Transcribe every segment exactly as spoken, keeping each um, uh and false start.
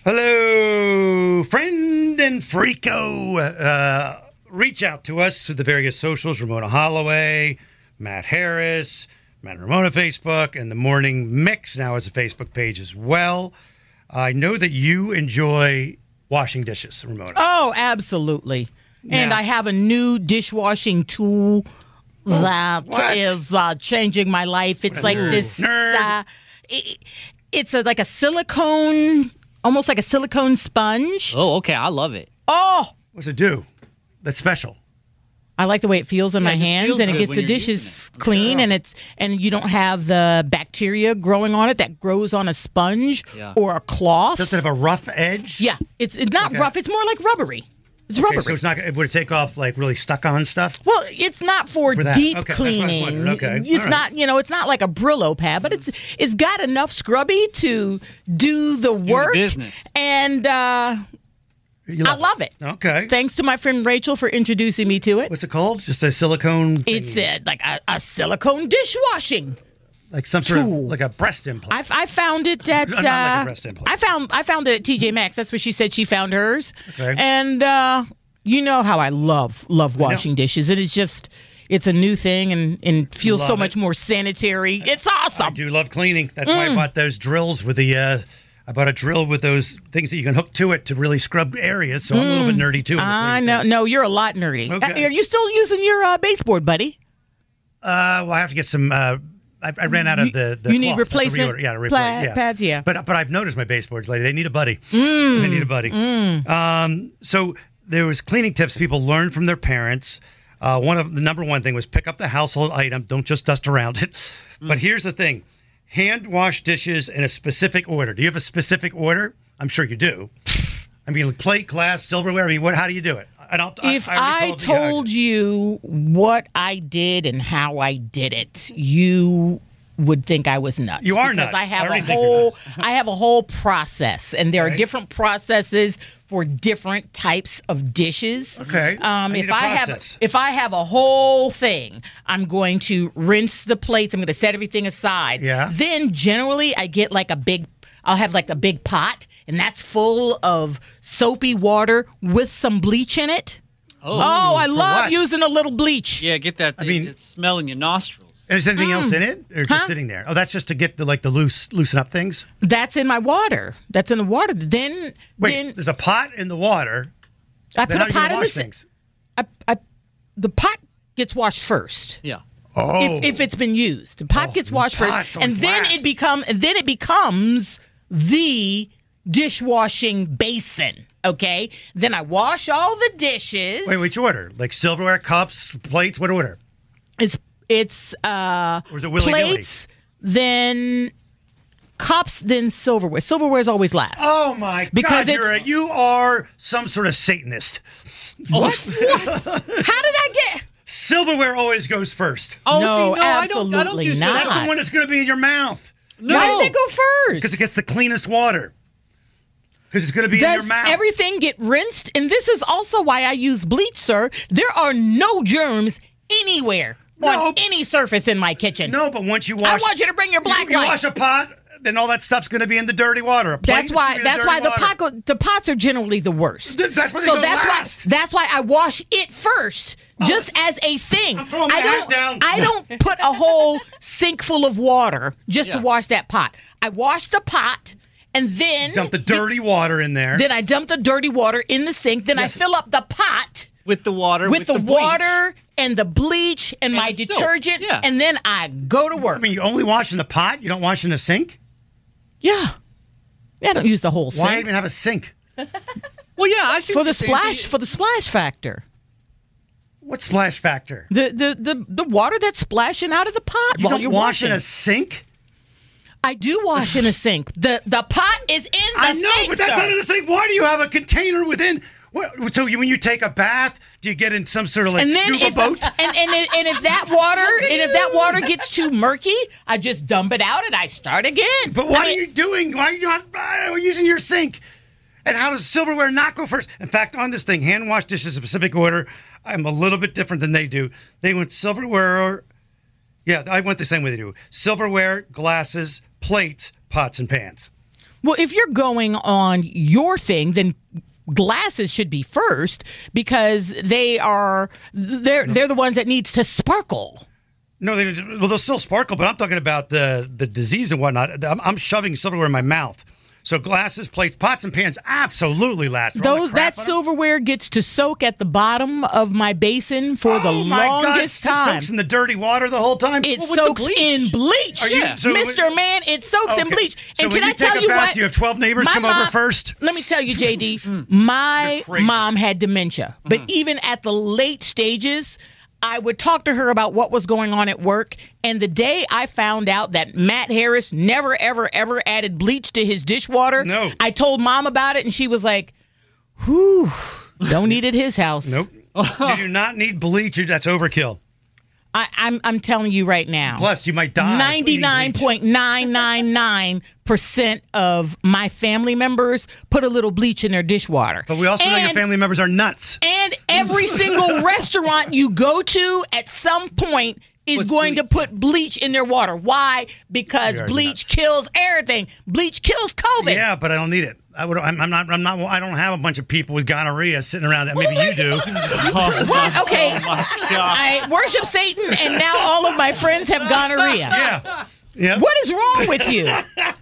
Hello, friend and freako. Uh, reach out to us through the various socials, Ramona Holloway, Matt Harris, Matt and Ramona Facebook, and the Morning Mix now has a Facebook page as well. I know that you enjoy washing dishes, Ramona. Oh, absolutely. And Now- I have a new dishwashing tool that what? is uh, changing my life. It's like nerd. this. Nerd. Uh, it, it's a, like a silicone, almost like a silicone sponge. Oh, okay. I love it. Oh, What's it do? That's special. I like the way it feels in Yeah, my it just hands, feels and it good gets when the you're dishes using clean, and it's and you don't have the bacteria growing on it that grows on a sponge Yeah. or a cloth. Does it have a rough edge? Yeah, it's it's not Okay. rough. It's more like rubbery. It's Okay, rubbery. so it's not. It would take off like really stuck on stuff. Well, it's not for, For that. deep Okay, that's what I was cleaning. wondering. Okay, It's all right. not, you know, it's not like a Brillo pad, but it's it's got enough scrubby to do the work. business. And uh, You I love it. Okay. Thanks to my friend Rachel for introducing me to it. What's it called? Just a silicone. thing? It's uh, like a, a silicone dishwashing. like some sort of tool. like a breast implant. I, I found it at Not like a uh, breast implant. I found I found it at T J Maxx. That's where she said she found hers. Okay. And uh, you know how I love love washing dishes. It is just it's a new thing and, and feels so Love much it. more sanitary. It's awesome. I do love cleaning. That's why Mm. I bought those drills with the. Uh, I bought a drill with those things that you can hook to it to really scrub areas. So I'm a little bit nerdy too. in the Mm. I cleaning know. thing. No, you're a lot nerdy. Okay. Uh, Are you still using your uh, baseboard, buddy? Uh, well, I have to get some. Uh, I, I ran out of the. the you need cloths. I have to replacement reorder. Yeah, to pla- replace. Yeah. pads, yeah. But but I've noticed my baseboards, lady. They need a buddy. Mm. They need a buddy. Um, so there was cleaning tips people learned from their parents. Uh, one of the number one thing was pick up the household item. Don't just dust around it. But here's the thing: hand wash dishes in a specific order. Do you have a specific order? I'm sure you do. I mean, like plate, glass, silverware. I mean, what? How do you do it? And I'll, If I, already I told you how I told do. you what I did and how I did it, you would think I was nuts. You are because nuts. I I have already a think you're whole nuts. I have a whole process, and there are Okay. different processes for different types of dishes. Okay. I Um, need if a I have process. if I have a whole thing, I'm going to rinse the plates. I'm going to set everything aside. Yeah. Then generally I get like a big. I'll have like a big pot, and that's full of soapy water with some bleach in it. Oh, Oh, I love what? using a little bleach. yeah. Get that. I mean- mean, smell in your nostrils. And is anything else in it, or just Huh? sitting there? Oh, that's just to get the like the loose loosen up things. That's in my water. That's in the water. Then, Wait, then there's a pot in the water. I Then put how a do you pot in the wash sink. things? I, I, the pot gets washed first. Yeah. Oh, If, if it's been used, the pot Oh, gets washed pots first, and always then last. it become and then it becomes the dishwashing basin. Okay, then I wash all the dishes. wait, which order? Like silverware, cups, plates. What order? It's it's uh Or is it willy-nilly? plates, then cups, then silverware. Silverware's always last. Oh my Because God! You're a, it's- you are some sort of Satanist. What? How did I get? Silverware always goes first. Oh, No, see, no, I don't. I don't absolutely do not. That's that. the one that's going to be in your mouth No. Why does it go first? because it gets the cleanest water. Because it's going to be in your Does mouth. everything get rinsed? And this is also why I use bleach, sir. There are no germs anywhere No. on any surface in my kitchen. no, but once you I wash, want you to bring your black you, you light. wash a pot, then all that stuff's going to be in the dirty water. A plate, That's it's why. gonna be in the That's dirty why the water. pot go, the pots are generally the worst. Th- that's why they so go that's last. why that's why I wash it first, just as a thing. I'm throwing my I hat don't. down. I don't put a whole sink full of water just to Yeah. wash that pot. I wash the pot, and then Dump the dirty water in there. Then I dump the dirty water in the sink. Then Yes. I fill up the pot With the water. with, the, bleach. water and the bleach and, And my the soap. detergent, Yeah. and then I go to work. I mean, you only wash in the pot. You don't wash in the sink. yeah. Yeah, I don't use the whole Why sink even have a sink? Well, yeah, I see for what the you're saying. splash So for the splash factor. What splash factor? The the the, the water that's splashing out of the pot You while don't you're wash washing. in a sink. I do wash in a sink. The the pot is in the I know, sink. but that's sir. not in the sink. Why do you have a container within? What, so you, when you take a bath, do you get in some sort of like And then scuba if, boat? and, and and if that water and if that water gets too murky, I just dump it out and I start again. But what I mean, are you doing? Why are you not uh, using your sink? And how does silverware not go first? In fact, on this thing, hand wash dishes, a specific order. I'm a little bit different than they do. They went silverware. Yeah, I went the same way they do. Silverware, glasses, plates, pots, and pans. Well, if you're going on your thing, then glasses should be first because they are they're they're the ones that needs to sparkle. No, they, well, they'll still sparkle, but I'm talking about the the disease and whatnot. I'm, I'm shoving silverware in my mouth. So glasses, plates, pots, and pans absolutely last. For all the Those crap that on 'em. silverware gets to soak at the bottom of my basin for the Oh my God, longest it time. soaks in the dirty water the whole time. It Well, with the soaks bleach. in bleach. Are you- Yeah. so- Mister Man, it soaks in Okay. bleach. So and when can you I tell take a you bath, what? you have twelve neighbors My come over mom- first? Let me tell you, J D, my You're crazy. mom had dementia. But even at the late stages, I would talk to her about what was going on at work. And the day I found out that Matt Harris never, ever, ever added bleach to his dishwater, No. I told mom about it, and she was like, whew, don't need it at his house. Nope. You do not need bleach. That's overkill. I, I'm, I'm telling you right now. Plus, you might die. ninety-nine point nine nine nine percent of my family members put a little bleach in their dishwater. But we also know your And- family members are nuts. And every single restaurant you go to at some point is What's going bleach? to put bleach in their water. Why? Because You are bleach nuts. kills everything. Bleach kills COVID. Yeah, but I don't need it. I would. I'm, I'm not. I'm not. I don't have a bunch of people with gonorrhea sitting around. Maybe you do. What? Okay. Oh my God. I worship Satan, and now all of my friends have gonorrhea. Yeah. Yeah. What is wrong with you?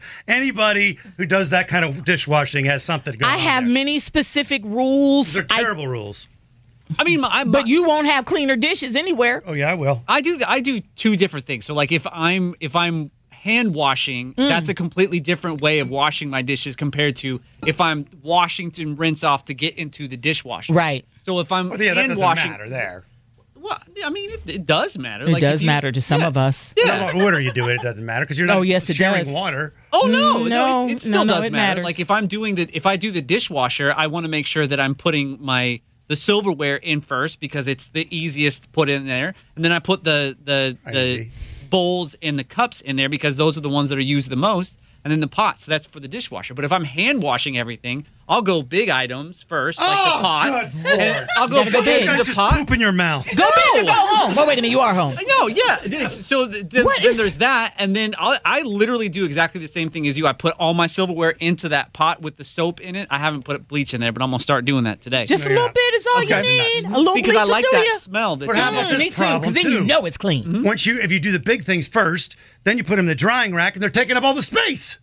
Anybody who does that kind of dishwashing has something going I on. have there. many specific rules. They're I- terrible rules. I mean, my, my, but you won't have cleaner dishes anywhere. Oh yeah, I will. I do. I do two different things. So, like, if I'm if I'm hand washing, Mm. that's a completely different way of washing my dishes compared to if I'm washing to rinse off to get into the dishwasher. Right. So if I'm Well, yeah, that hand doesn't washing, matter there. well, I mean, it, it does matter. It Like, does if you- matter to some yeah. of us. Yeah. What order you do it, it doesn't matter because you're not Oh, yes, it sharing does. water. Oh no, Mm, no, no, it, it still no, no, does it matter. matters. Like if I'm doing the if I do the dishwasher, I want to make sure that I'm putting my the silverware in first because it's the easiest to put in there, and then I put the the I the agree. bowls and the cups in there because those are the ones that are used the most, and then the pots. So that's for the dishwasher. But if I'm hand washing everything, I'll go big items first, like Oh, the pot. good Lord. And I'll go Gotta go big big. into Guys the just pot. poop in your mouth. Go big or go home. Oh, wait a minute. You are home. No, yeah. this- So th- th- What then is- there's that, and then I'll, I literally do exactly the same thing as you. I put all my silverware into that pot with the soap in it. I haven't put bleach in there, but I'm gonna start doing that today. Just a Yeah. little bit is all Okay. you need. A little because bleach I like will do that ya. smell. That But how you about get. this Me too, problem, because then you too? know it's clean. Once you, if you do the big things first, then you put them in the drying rack, and they're taking up all the space.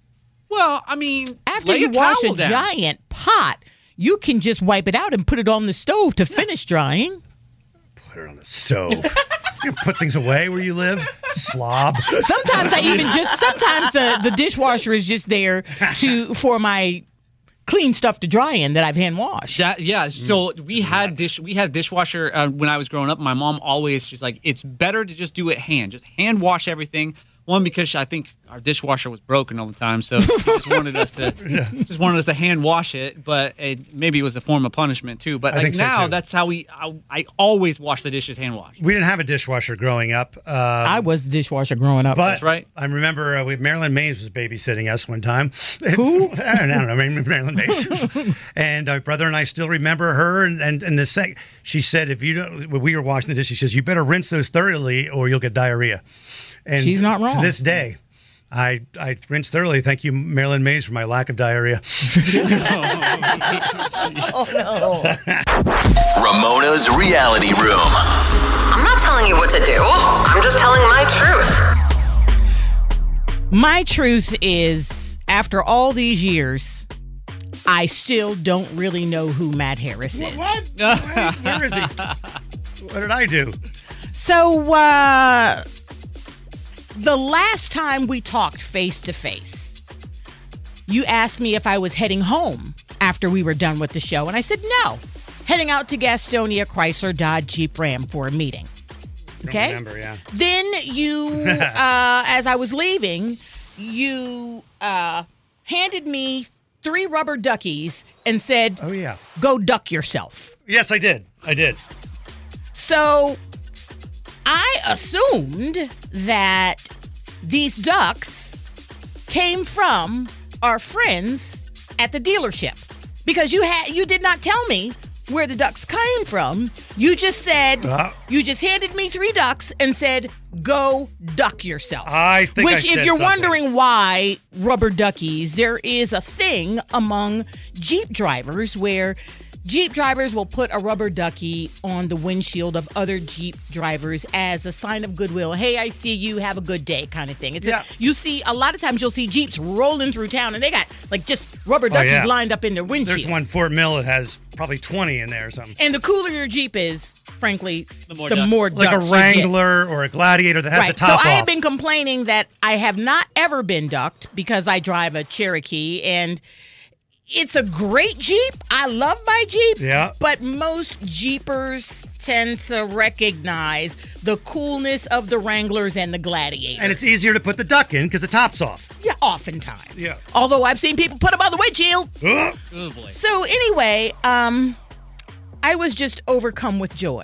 Well, I mean, After lay you a wash towel a down. giant pot, you can just wipe it out and put it on the stove to finish drying. Put it on the stove. You put things away where you live, slob. Sometimes I even just sometimes the, the dishwasher is just there to for my clean stuff to dry in that I've hand washed. That, yeah, so we had nuts. dish we had dishwasher uh, when I was growing up. My mom always she's like, it's better to just do it hand, just hand wash everything. One, because I think our dishwasher was broken all the time, so she just wanted us to just wanted us to hand wash it. But it, maybe it was a form of punishment too. But I like think so, now, too. that's how we. I, I always wash the dishes hand wash. We didn't have a dishwasher growing up. Uh, I was the dishwasher growing up. But That's right. I remember uh, we, Marilyn Mays was babysitting us one time. Who? I don't know. I don't know Marilyn Mays. And our brother and I still remember her. And and, and the sec- she said, if you don't, when we were washing the dish, she says, you better rinse those thoroughly or you'll get diarrhea. And She's not wrong. To this day, I I rinse thoroughly. Thank you, Marilyn Mays, for my lack of diarrhea. Ramona's Reality Room. I'm not telling you what to do. I'm just telling my truth. My truth is, after all these years, I still don't really know who Matt Harris is. What? Where is he? What did I do? So, uh, the last time we talked face to face, you asked me if I was heading home after we were done with the show, and I said no. Heading out to Gastonia Chrysler Dodge Jeep Ram for a meeting. Okay? Remember, yeah. Then you, uh, as I was leaving, you uh, handed me three rubber duckies and said, Oh, yeah. go duck yourself. Yes, I did. I did. So I assumed that these ducks came from our friends at the dealership because you had you did not tell me where the ducks came from. You just said, Uh. you just handed me three ducks and said, go duck yourself. I think I Which, said if you're something. wondering why rubber duckies, there is a thing among Jeep drivers where Jeep drivers will put a rubber ducky on the windshield of other Jeep drivers as a sign of goodwill. Hey, I see you. Have a good day, kind of thing. It's Yeah. a, you see a lot of times you'll see Jeeps rolling through town and they got like just rubber duckies yeah. lined up in their windshield. There's one Fort Mill that has probably twenty in there or something. And the cooler your Jeep is, frankly, The more the ducks. more Like a ducks you get. Wrangler or a Gladiator that has Right. the top so I off. have been complaining that I have not ever been ducked because I drive a Cherokee and it's a great Jeep. I love my Jeep. Yeah. But most Jeepers tend to recognize the coolness of the Wranglers and the Gladiators. and it's easier to put the duck in because the top's off. Yeah, oftentimes. Yeah. Although I've seen people put them on the windshield. Ugh. Oh boy. So anyway, um, I was just overcome with joy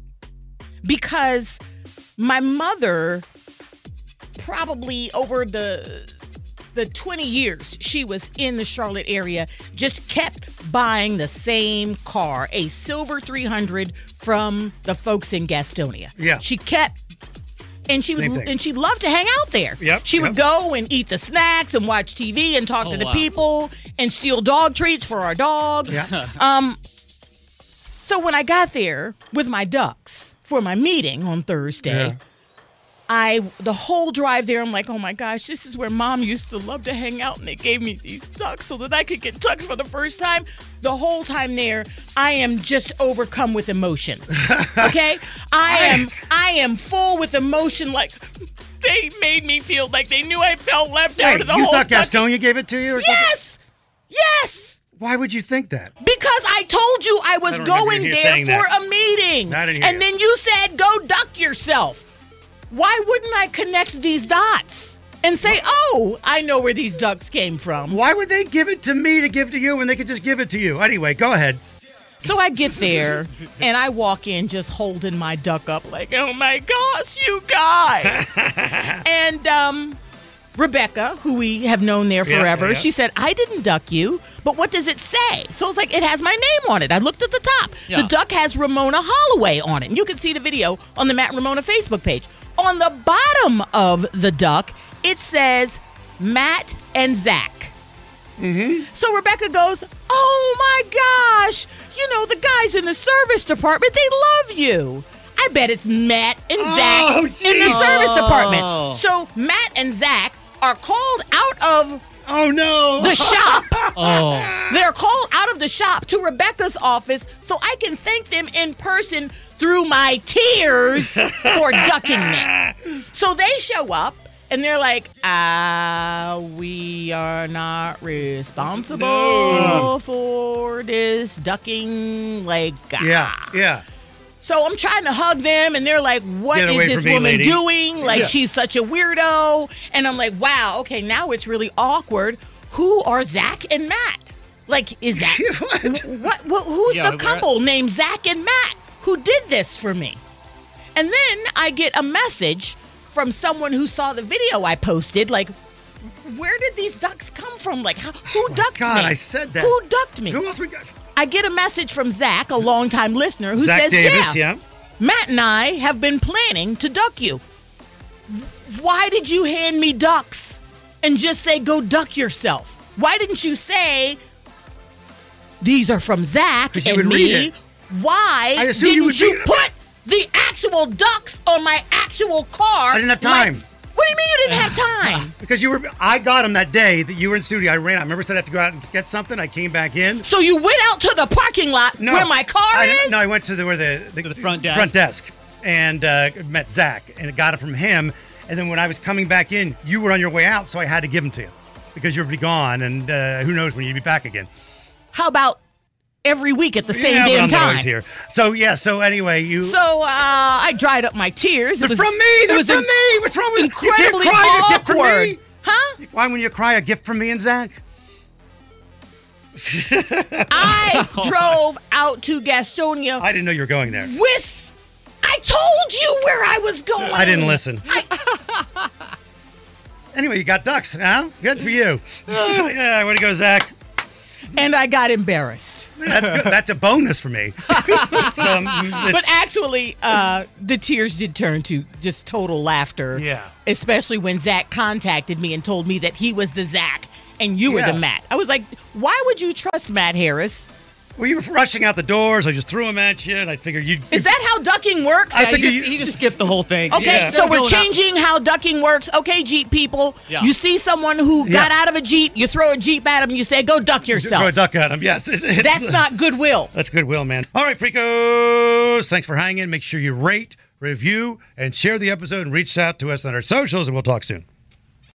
because my mother, probably over the the twenty years she was in the Charlotte area, just kept buying the same car, a silver three hundred from the folks in Gastonia. Yeah. She kept. And she Same would, thing. and she loved to hang out there. Yep, She would yep. go and eat the snacks and watch T V and talk Oh, to the wow. people and steal dog treats for our dog. Yeah. Um. So when I got there with my ducks for my meeting on Thursday, Yeah. I the whole drive there, I'm like, oh my gosh, this is where Mom used to love to hang out, and they gave me these ducks so that I could get ducks for the first time. The whole time there, I am just overcome with emotion. Okay, I am I am full with emotion. Like they made me feel like they knew I felt left out Wait, of the you whole. thought duck- Gastonia gave it to you or something? Yes, yes. Why would you think that? Because I told you I was I don't remember going you there saying for that. a meeting. I didn't hear and you. then you said, go duck yourself. Why wouldn't I connect these dots and say, oh, I know where these ducks came from? Why would they give it to me to give to you when they could just give it to you? Anyway, go ahead. So I get there and I walk in just holding my duck up like, oh my gosh, you guys. and um, Rebecca, who we have known there Yeah, forever, yeah. she said, I didn't duck you, but what does it say? So it's like, it has my name on it. I looked at the top. Yeah. The duck has Ramona Holloway on it. And you can see the video on the Matt and Ramona Facebook page. On the bottom of the duck, it says Matt and Zach. Mm-hmm. So Rebecca goes, oh my gosh, you know, the guys in the service department, they love you. I bet it's Matt and Zach Oh, in the jeez. service Oh. department. So Matt and Zach are called out of Oh, no. the shop. Oh. They're called out of the shop to Rebecca's office so I can thank them in person through my tears for ducking me. So they show up and they're like, uh, we are not responsible No. for this ducking. Like, ah. Yeah, yeah. So I'm trying to hug them, and they're like, what Get is away this from me, woman lady. doing? Like, Yeah. she's such a weirdo. And I'm like, wow, okay, now it's really awkward. Who are Zach and Matt? Like, is that What? what, what? Who's Yeah, the we're- couple named Zach and Matt who did this for me? And then I get a message from someone who saw the video I posted, like, where did these ducks come from? Like, how, who ducked Oh God, me? I said that. Who ducked me? Who else we got? I get a message from Zach, a longtime listener, who Zach says, Davis, yeah, yeah. Matt and I have been planning to duck you. Why did you hand me ducks and just say, go duck yourself? Why didn't you say, these are from Zach 'Cause you and would read me? it. Why I assumed you didn't would you read it. put the actual ducks on my actual car? I didn't have like- time. what do you mean you didn't have time? Because you were, I got him that day that you were in studio. I ran. I remember I said I had to go out and get something. I came back in. So you went out to the parking lot No, where my car I didn't- is? No, I went to the where the, the, To the front desk. front desk and uh, met Zach and got it from him. And then when I was coming back in, you were on your way out, so I had to give them to you because you'd be gone, and uh, who knows when you'd be back again. How about every week at the same yeah, but damn I'm not time? always here. So yeah. So anyway, you. So uh, I dried up my tears. It They're was from me. They're it was from in- me. What's wrong with incredibly you? Can't cry a gift from awkward. me. Huh? Why when you cry a gift from me and Zach? I drove out to Gastonia I didn't know you were going there. with. I told you where I was going. I didn't listen. Anyway, you got ducks, huh? Good for you. Yeah, way to go, Zach. And I got embarrassed. That's good. That's a bonus for me. It's, um, it's, But actually, uh, the tears did turn to just total laughter. Yeah. Especially when Zach contacted me and told me that he was the Zach and you Yeah. were the Matt. I was like, why would you trust Matt Harris? well, you were rushing out the doors. I just threw them at you, and I figured you'd. Is that how ducking works? I Yeah, think he, you- just, he just skipped the whole thing. Okay, Yeah. so we're Going out- changing how ducking works. Okay, Jeep people, Yeah. you see someone who got Yeah. out of a Jeep, you throw a Jeep at them, you say, go duck Throw a yourself. duck at him. Yes. It's- it's- That's not goodwill. That's goodwill, man. All right, freakos. Thanks for hanging. Make sure you rate, review, and share the episode and reach out to us on our socials, and we'll talk soon.